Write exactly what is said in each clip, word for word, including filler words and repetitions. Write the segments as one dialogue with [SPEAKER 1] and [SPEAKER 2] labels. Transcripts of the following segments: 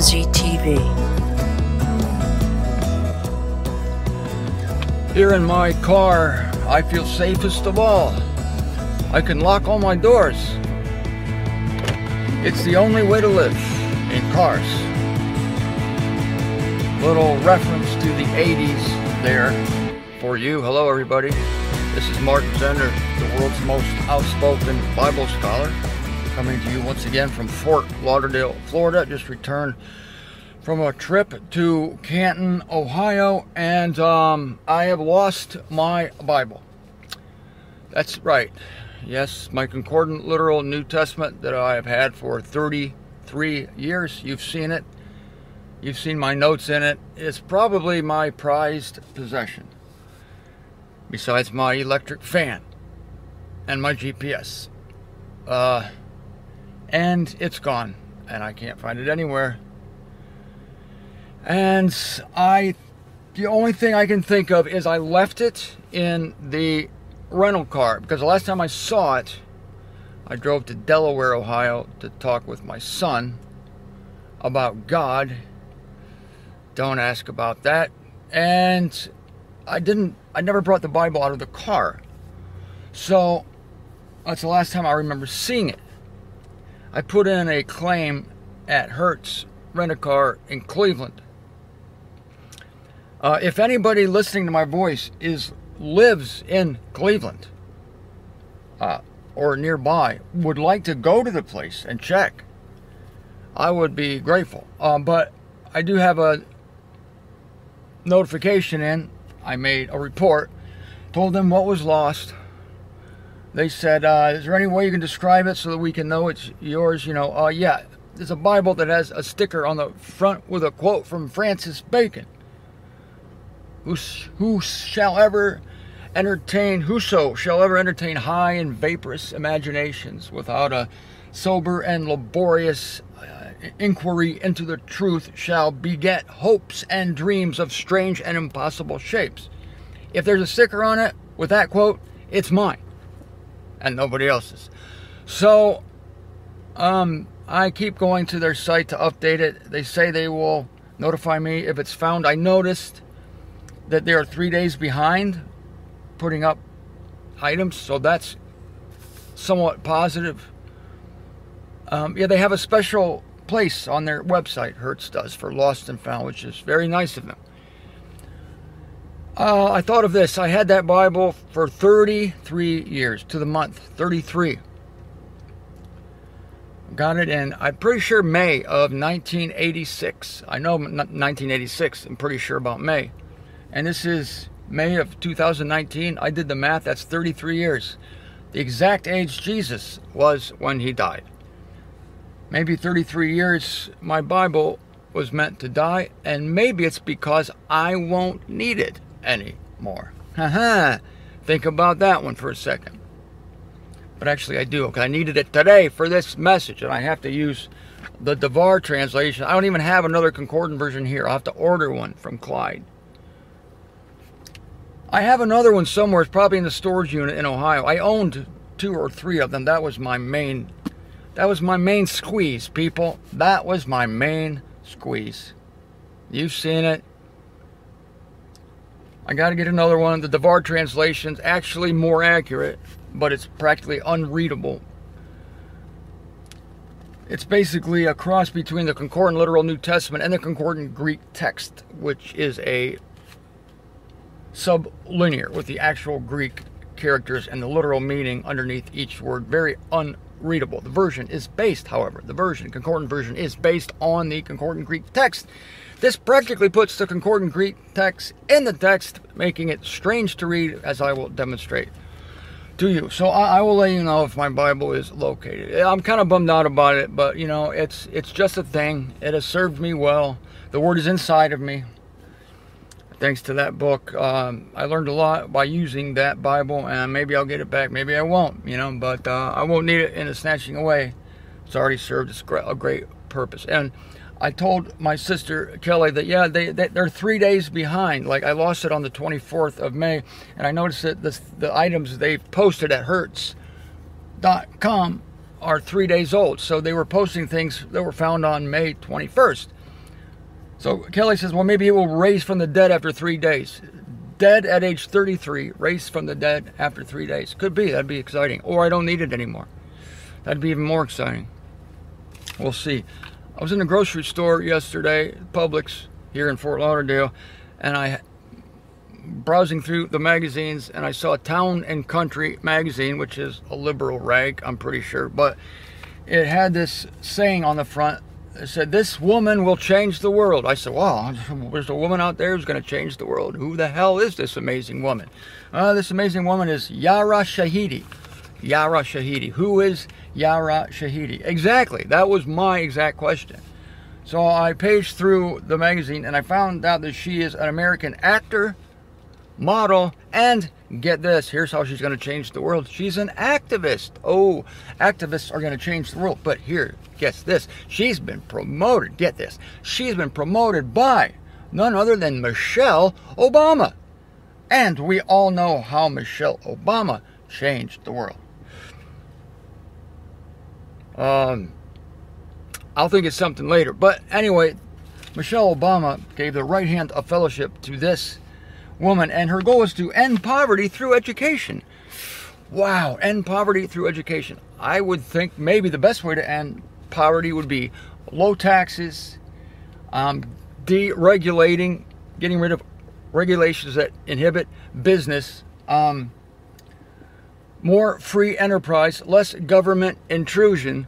[SPEAKER 1] Z T V.
[SPEAKER 2] Here in my car, I feel safest of all. I can lock all my doors. It's the only way to live in cars. Little reference to the eighties there for you. Hello everybody. This is Martin Zender, the world's most outspoken Bible scholar, coming to you once again from Fort Lauderdale, Florida. Just returned from a trip to Canton, Ohio, and um, I have lost my Bible. That's right. Yes, my concordant literal New Testament that I have had for thirty-three years. You've seen it. You've seen my notes in it. It's probably my prized possession, besides my electric fan and my G P S. Uh, and it's gone, and I can't find it anywhere. And I, the only thing I can think of is I left it in the rental car, because the last time I saw it, I drove to Delaware, Ohio to talk with my son about God. Don't ask about that. And I didn't, I never brought the Bible out of the car. So that's the last time I remember seeing it. I put in a claim at Hertz Rent-A-Car in Cleveland. Uh, if anybody listening to my voice is lives in Cleveland uh, or nearby, would like to go to the place and check, I would be grateful. Um, but I do have a notification in. I made a report, told them what was lost. They said, uh, is there any way you can describe it so that we can know it's yours? You know, uh, yeah, there's a Bible that has a sticker on the front with a quote from Francis Bacon. Who, who shall ever entertain, whoso shall ever entertain high and vaporous imaginations without a sober and laborious uh, inquiry into the truth shall beget hopes and dreams of strange and impossible shapes. If there's a sticker on it with that quote, it's mine and nobody else's. So um, I keep going to their site to update it. They say they will notify me if it's found. I noticed that they are three days behind putting up items, so that's somewhat positive. Um, yeah, they have a special place on their website, Hertz does, for lost and found, which is very nice of them. Uh, I thought of this. I had that Bible for thirty-three years, to the month, thirty-three. Got it in, I'm pretty sure, May of nineteen eighty-six. I know nineteen eighty-six, I'm pretty sure about May. And this is May of two thousand nineteen. I did the math. That's thirty-three years. The exact age Jesus was when he died. Maybe thirty-three years my Bible was meant to die, and maybe it's because I won't need it anymore. Haha. Think about that one for a second. But actually I do, because I needed it today for this message, and I have to use the Devar translation. I don't even have another concordant version here. I'll have to order one from Clyde. I have another one somewhere. It's probably in the storage unit in Ohio. I owned two or three of them. That was my main, that was my main squeeze, people. That was my main squeeze. You've seen it. I got to get another one. The Devar translation's actually more accurate, but it's practically unreadable. It's basically a cross between the concordant literal New Testament and the concordant Greek text, which is a sublinear with the actual Greek characters and the literal meaning underneath each word. Very unreadable. The version is based, however, the version, concordant version, is based on the concordant Greek text. This practically puts the concordant Greek text in the text, making it strange to read, as I will demonstrate to you. So I, I will let you know if my Bible is located. I'm kind of bummed out about it, but you know, it's it's just a thing. It has served me well. The Word is inside of me. Thanks to that book, um, I learned a lot by using that Bible, and maybe I'll get it back, maybe I won't, you know, but uh, I won't need it in a snatching away. It's already served a great purpose. And I told my sister Kelly that, yeah, they, they, they're three days behind. Like, I lost it on the twenty-fourth of May, and I noticed that this, the items they posted at Hertz dot com are three days old. So they were posting things that were found on May twenty-first. So Kelly says, well, maybe he will raise from the dead after three days. Dead at age thirty-three, raised from the dead after three days. Could be, that'd be exciting. Or I don't need it anymore. That'd be even more exciting. We'll see. I was in the grocery store yesterday, Publix, here in Fort Lauderdale, and I browsing through the magazines, and I saw Town and Country magazine, which is a liberal rag, I'm pretty sure, but it had this saying on the front. It said, this woman will change the world. I said, wow, there's a woman out there who's going to change the world. Who the hell is this amazing woman? Uh, this amazing woman is Yara Shahidi. Yara Shahidi. Who is Yara Shahidi? Exactly. That was my exact question. So I paged through the magazine, and I found out that she is an American actor, model, and get this, here's how she's going to change the world. She's an activist. Oh, activists are going to change the world. But here, guess this, she's been promoted, get this, she's been promoted by none other than Michelle Obama. And we all know how Michelle Obama changed the world. Um, I'll think it's something later. But anyway, Michelle Obama gave the right hand of fellowship to this woman, and her goal is to end poverty through education. Wow, end poverty through education. I would think maybe the best way to end poverty would be low taxes, um, deregulating, getting rid of regulations that inhibit business, um, more free enterprise, less government intrusion,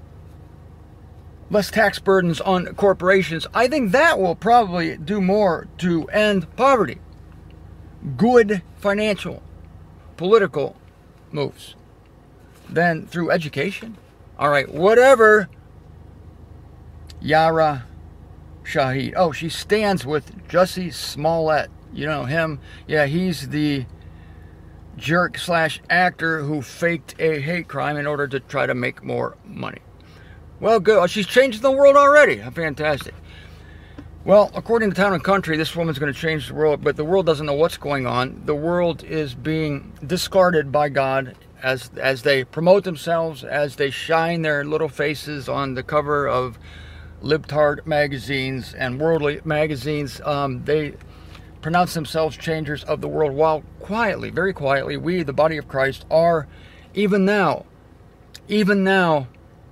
[SPEAKER 2] less tax burdens on corporations. I think that will probably do more to end poverty. Good financial, political moves than through education. All right, whatever. Yara Shahid. Oh, she stands with Jussie Smollett. You know him? Yeah, he's the jerk slash actor who faked a hate crime in order to try to make more money. Well, good. Oh, she's changing the world already. Fantastic. Well, according to Town and Country, this woman's going to change the world, but the world doesn't know what's going on. The world is being discarded by God as as they promote themselves, as they shine their little faces on the cover of libtard magazines and worldly magazines. Um, they pronounce themselves changers of the world, while quietly, very quietly, we, the body of Christ, are even now, even now,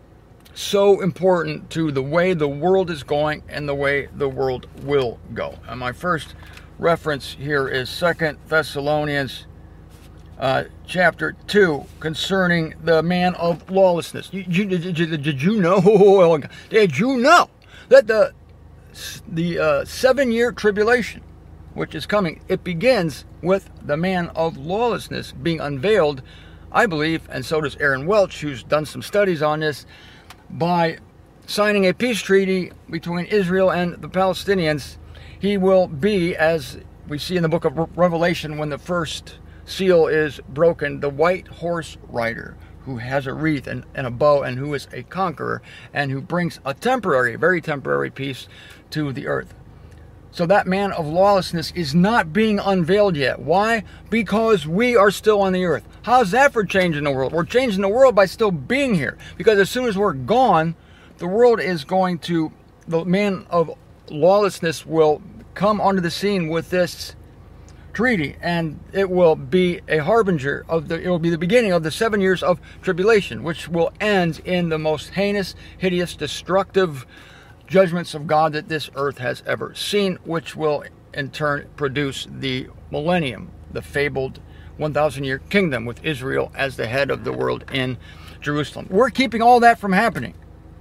[SPEAKER 2] so important to the way the world is going and the way the world will go. And my first reference here is Second Thessalonians uh, chapter two, concerning the man of lawlessness. You, you, did, you, did you know? Did you know that the the uh, seven-year tribulation, which is coming, it begins with the man of lawlessness being unveiled, I believe, and so does Aaron Welch, who's done some studies on this, by signing a peace treaty between Israel and the Palestinians. He will be, as we see in the book of Revelation, when the first seal is broken, the white horse rider who has a wreath and, and a bow, and who is a conqueror, and who brings a temporary, very temporary peace to the earth. So that man of lawlessness is not being unveiled yet. Why? Because we are still on the earth. How's that for changing the world? We're changing the world by still being here. Because as soon as we're gone, the world is going to, the man of lawlessness will come onto the scene with this treaty, and it will be a harbinger of the, it will be the beginning of the seven years of tribulation, which will end in the most heinous, hideous, destructive judgments of God that this earth has ever seen, which will in turn produce the millennium, the fabled one thousand year kingdom with Israel as the head of the world in Jerusalem. We're keeping all that from happening.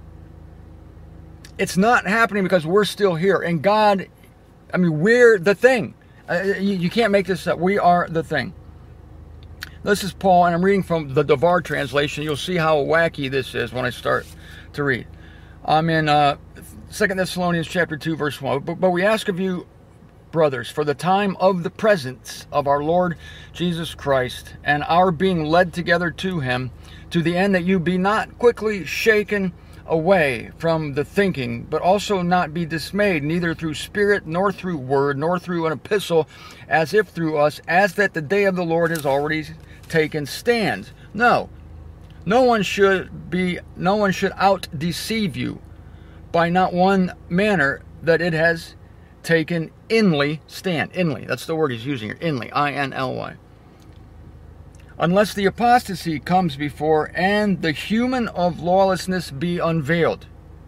[SPEAKER 2] It's not happening because we're still here, and God, I mean, we're the thing. Uh, you, you can't make this up. We are the thing. This is Paul, and I'm reading from the Devar translation. You'll see how wacky this is when I start to read. I'm in uh, Second Thessalonians chapter two, verse one. But, but we ask of you, brothers, for the time of the presence of our Lord Jesus Christ, and our being led together to him, to the end that you be not quickly shaken away from the thinking, but also not be dismayed, neither through spirit, nor through word, nor through an epistle, as if through us, as that the day of the Lord has already taken stand. No, no one should be, no one should out deceive you by not one manner, that it has taken inly stand. Inly, that's the word he's using here. Inly, I N L Y. Unless the apostasy comes before and the human of lawlessness be unveiled.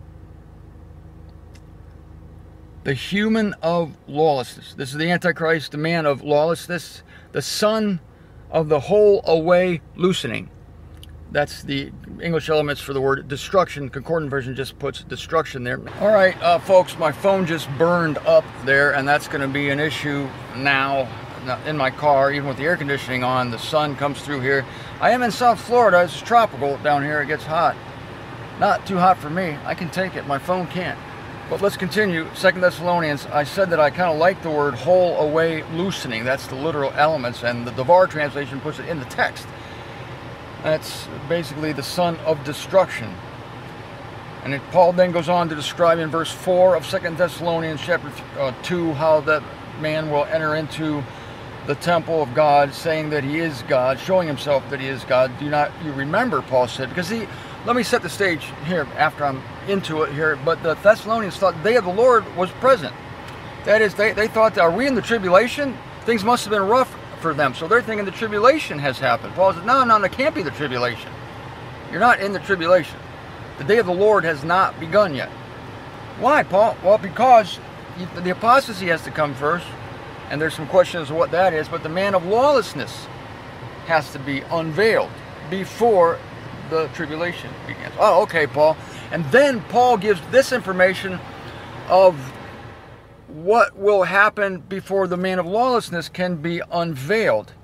[SPEAKER 2] The human of lawlessness. This is the Antichrist, the man of lawlessness, the son of the whole away loosening. That's the English elements for the word destruction. Concordant version just puts destruction there. All right, uh, folks, my phone just burned up there, and that's going to be an issue now in my car, even with the air conditioning on. The sun comes through here. I am in South Florida. It's tropical down here. It gets hot. Not too hot for me. I can take it. My phone can't. But let's continue. Second Thessalonians, I said that I kind of like the word whole away loosening. That's the literal elements, and the Devar translation puts it in the text. That's basically the son of destruction. And it, Paul then goes on to describe in verse four of Second Thessalonians chapter uh, two how that man will enter into the temple of God, saying that he is God, showing himself that he is God. Do not you remember, Paul said, because he, let me set the stage here after I'm into it here, but the Thessalonians thought the day of the Lord was present. That is, they, they thought, are we in the tribulation? Things must have been rough for them, so they're thinking the tribulation has happened. Paul said, no, no, no, it can't be the tribulation. You're not in the tribulation. The day of the Lord has not begun yet. Why, Paul? Well, because the apostasy has to come first, and there's some questions of what that is, but the man of lawlessness has to be unveiled before the tribulation begins. Oh, okay, Paul. And then Paul gives this information of what will happen before the man of lawlessness can be unveiled.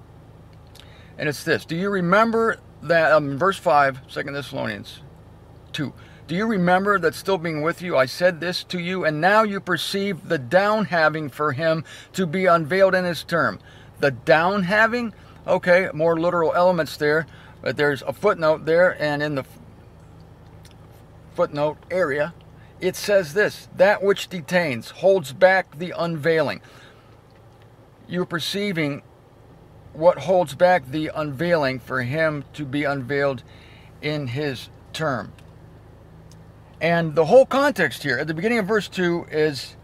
[SPEAKER 2] And it's this. Do you remember that, um, verse five, Second Thessalonians two. Do you remember that still being with you, I said this to you, and now you perceive the down having for him to be unveiled in his term. The down having, okay, more literal elements there, but there's a footnote there, and in the footnote area, it says this, that which detains, holds back the unveiling. You're perceiving what holds back the unveiling for him to be unveiled in his term. And the whole context here, at the beginning of verse two, is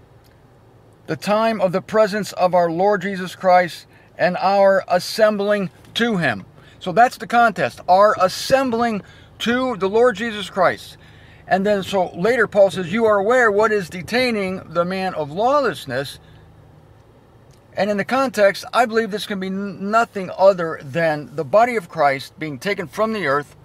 [SPEAKER 2] the time of the presence of our Lord Jesus Christ and our assembling to him. So that's the context, our assembling to the Lord Jesus Christ. And then so later Paul says, you are aware what is detaining the man of lawlessness. And in the context, I believe this can be nothing other than the body of Christ being taken from the earth.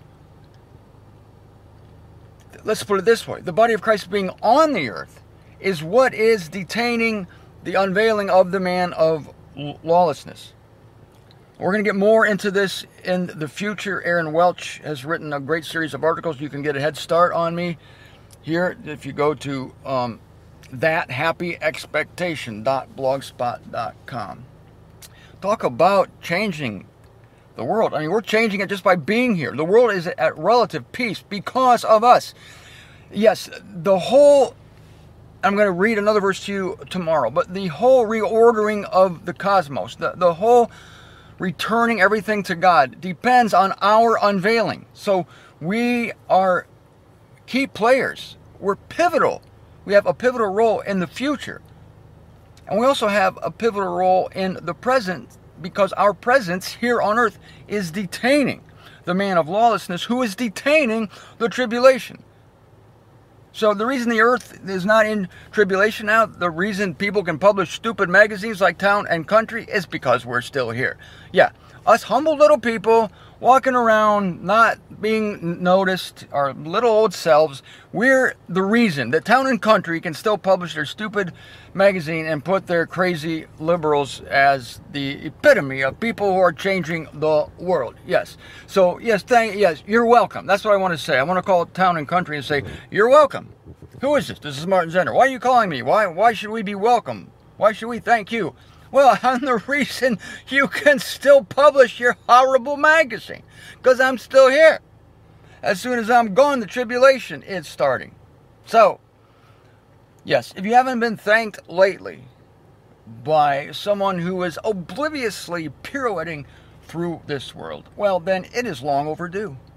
[SPEAKER 2] Let's put it this way. The body of Christ being on the earth is what is detaining the unveiling of the man of lawlessness. We're going to get more into this in the future. Aaron Welch has written a great series of articles. You can get a head start on me here if you go to um, that happy expectation dot blogspot dot com. Talk about changing the world. I mean, we're changing it just by being here. The world is at relative peace because of us. Yes, the whole, I'm going to read another verse to you tomorrow, but the whole reordering of the cosmos, the, the whole returning everything to God depends on our unveiling. So we are key players. We're pivotal. We have a pivotal role in the future. And we also have a pivotal role in the present, because our presence here on earth is detaining the man of lawlessness, who is detaining the tribulation. So the reason the earth is not in tribulation now, the reason people can publish stupid magazines like Town and Country, is because we're still here. Yeah, us humble little people walking around not being noticed, our little old selves, we're the reason that Town and Country can still publish their stupid magazine and put their crazy liberals as the epitome of people who are changing the world. Yes. So, yes, thank, yes, you're welcome. That's what I want to say. I want to call Town and Country and say, you're welcome. Who is this? This is Martin Zender. Why are you calling me? Why, why should we be welcome? Why should we thank you? Well, I'm the reason you can still publish your horrible magazine, because I'm still here. As soon as I'm gone, the tribulation is starting. So, yes, if you haven't been thanked lately by someone who is obliviously pirouetting through this world, well, then it is long overdue.